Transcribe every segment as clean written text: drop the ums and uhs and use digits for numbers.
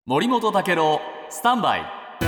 森本武郎スタンバイ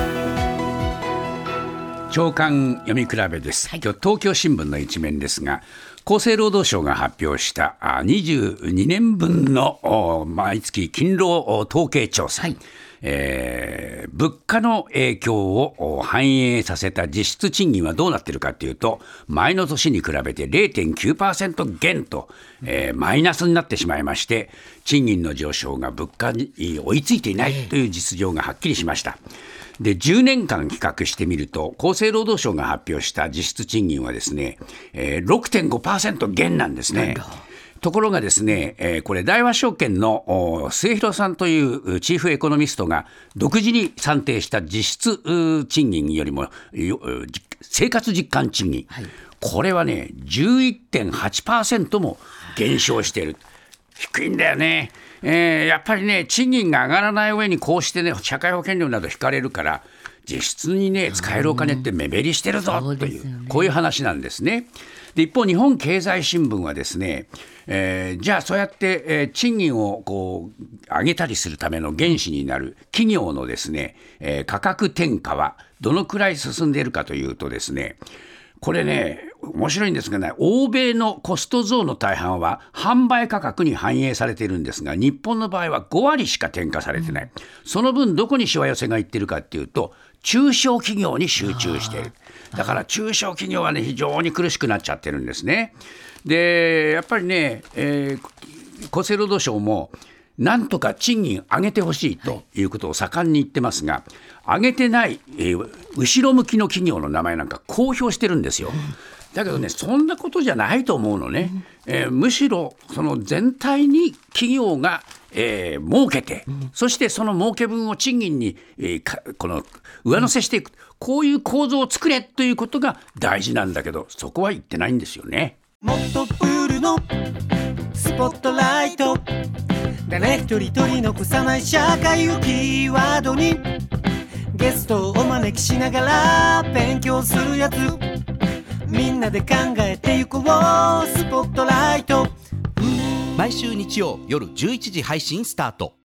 朝刊読み比べです。今日東京新聞の一面ですが、厚生労働省が発表した22年分の毎月勤労統計調査、物価の影響を反映させた実質賃金はどうなっているかというと、前の年に比べて 0.9% 減と、マイナスになってしまいまして、賃金の上昇が物価に追いついていないという実情がはっきりしました。で、10年間比較してみると、厚生労働省が発表した実質賃金はですね、6.5% 減なんですね。ところがですね、これ大和証券の末広さんというチーフエコノミストが独自に算定した実質賃金よりも生活実感賃金、これはね 11.8% も減少している。低いんだよね。やっぱりね、賃金が上がらない上にこうしてね、社会保険料など引かれるから、実質にね使えるお金って目減りしてるぞという、こういう話なんですね。で、一方日本経済新聞はですね、じゃあそうやって、賃金をこう上げたりするための原資になる企業のですね、価格転嫁はどのくらい進んでいるかというとですね、これね面白いんですがね、欧米のコスト増の大半は販売価格に反映されているんですが、日本の場合は5割しか転嫁されてない。その分どこにしわ寄せがいってるかっていうと、中小企業に集中している。だから中小企業はね非常に苦しくなっちゃってるんですね。で、やっぱりね、厚生労働省もなんとか賃金上げてほしいということを盛んに言ってますが、上げてない、後ろ向きの企業の名前なんか公表してるんですよ。だけどね、そんなことじゃないと思うのね。むしろその全体に企業が儲けて、そしてその儲け分を賃金に、この上乗せしていく、こういう構造を作れということが大事なんだけど、そこは言ってないんですよね。 もっとプールのスポットライト、誰一人取り残さない社会をキーワードに、ゲストをお招きしながら勉強するやつ、みんなで考えてゆこうスポットライト。 毎週日曜夜11時配信スタート。